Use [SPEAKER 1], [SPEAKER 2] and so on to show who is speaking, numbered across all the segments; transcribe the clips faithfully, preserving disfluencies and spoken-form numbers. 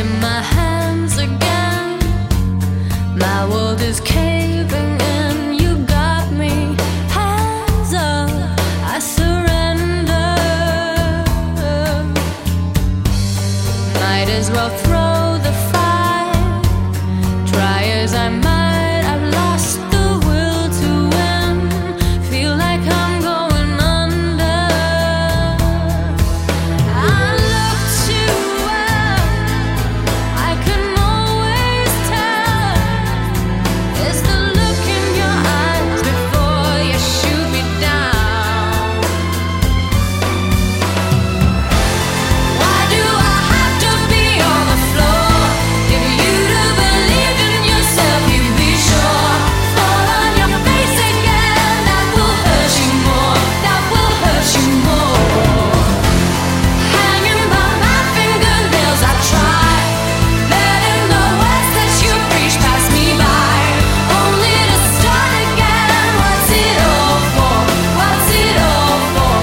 [SPEAKER 1] in my hands again. My world is caving in. You got me. Hands up, I surrender. Might as well throw the fight. Try as I might, I've lost the will to win. Feel like I'm going under. I look too well. I can always tell. There's the look in your eyes before you shoot me down. Why do I have to be on the floor? If you to believe in yourself, you be sure. Fall on your face again. That will hurt you more. That will hurt you more. Hanging by my fingernails, I try. Letting the words that you preach pass me by. Only to start again. What's it all for? What's it all for?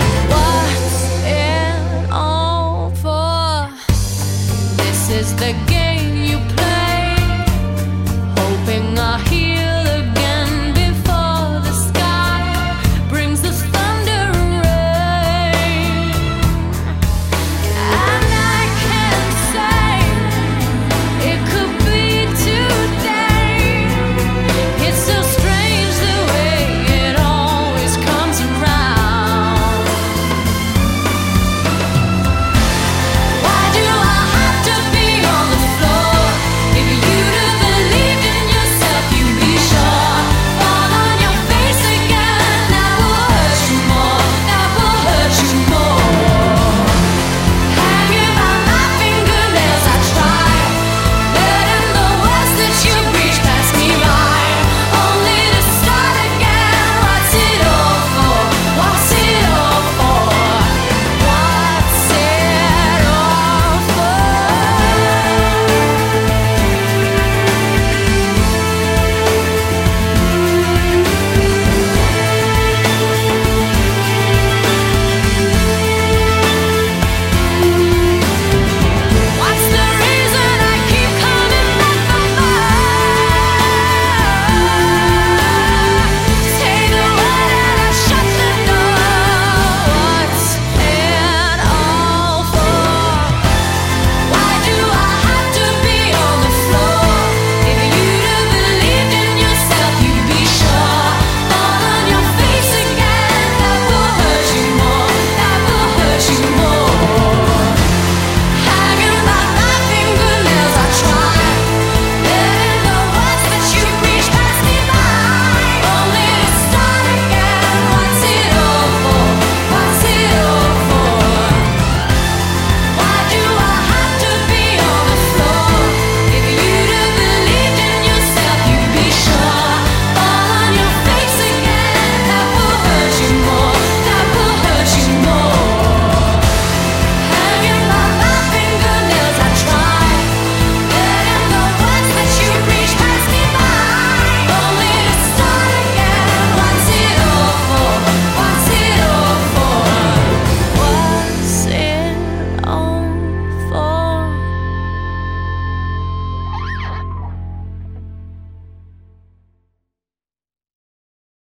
[SPEAKER 1] What's it all for? This is the game.